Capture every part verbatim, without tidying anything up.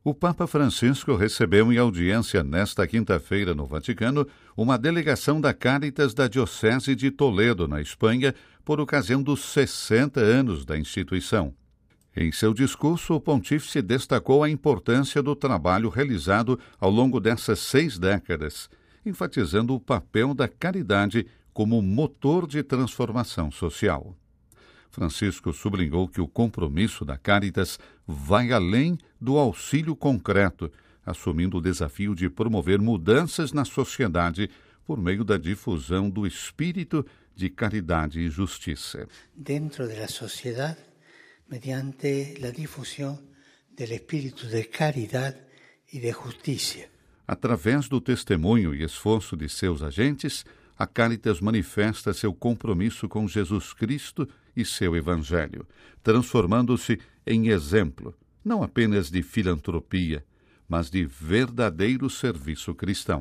O Papa Francisco recebeu em audiência nesta quinta-feira no Vaticano uma delegação da Cáritas da Diocese de Toledo, na Espanha, por ocasião dos sessenta anos da instituição. Em seu discurso, o pontífice destacou a importância do trabalho realizado ao longo dessas seis décadas, enfatizando o papel da caridade como motor de transformação social. Francisco sublinhou que o compromisso da Cáritas vai além do auxílio concreto, assumindo o desafio de promover mudanças na sociedade por meio da difusão do espírito de caridade e justiça. Dentro da sociedade, mediante a difusão do espírito de caridade e de justiça. Através do testemunho e esforço de seus agentes, a Cáritas manifesta seu compromisso com Jesus Cristo e seu Evangelho, transformando-se em exemplo, não apenas de filantropia, mas de verdadeiro serviço cristão.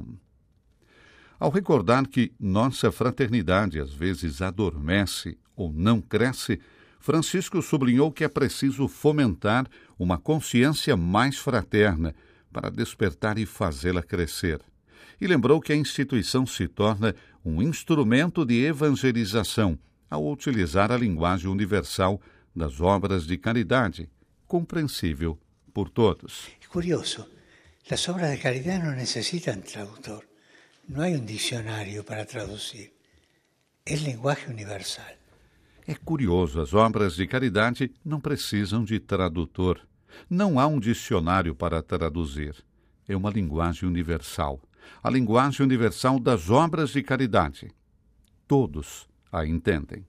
Ao recordar que nossa fraternidade às vezes adormece ou não cresce, Francisco sublinhou que é preciso fomentar uma consciência mais fraterna para despertar e fazê-la crescer. E lembrou que a instituição se torna um instrumento de evangelização ao utilizar a linguagem universal das obras de caridade, compreensível por todos. É curioso, as obras de caridade não necessitam tradutor. Não há um dicionário para traduzir. É linguagem universal. É curioso, as obras de caridade não precisam de tradutor. Não há um dicionário para traduzir. É uma linguagem universal. A linguagem universal das obras de caridade. Todos a entendem.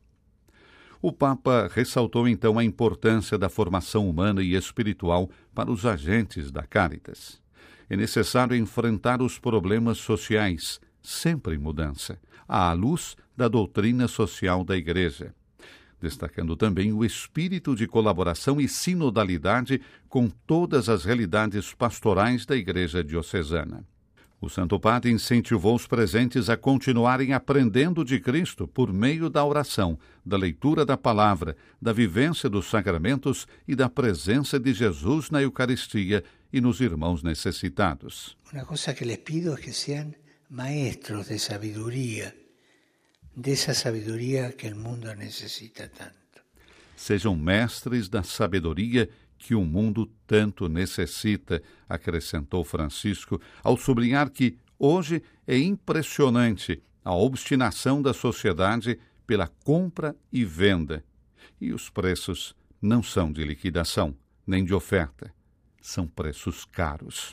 O Papa ressaltou então a importância da formação humana e espiritual para os agentes da Cáritas. É necessário enfrentar os problemas sociais, sempre em mudança, à luz da doutrina social da Igreja, destacando também o espírito de colaboração e sinodalidade com todas as realidades pastorais da Igreja diocesana. O Santo Padre incentivou os presentes a continuarem aprendendo de Cristo por meio da oração, da leitura da palavra, da vivência dos sacramentos e da presença de Jesus na Eucaristia e nos irmãos necessitados. Uma coisa que les pido é que sejam maestros de sabedoria, dessa sabedoria que o mundo necessita tanto. Sejam mestres da sabedoria que o mundo tanto necessita, acrescentou Francisco, ao sublinhar que hoje é impressionante a obstinação da sociedade pela compra e venda. E os preços não são de liquidação, nem de oferta. São preços caros.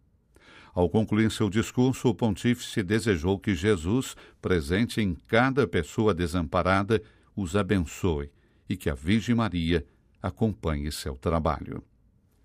Ao concluir seu discurso, o pontífice desejou que Jesus, presente em cada pessoa desamparada, os abençoe e que a Virgem Maria acompanhe seu trabalho.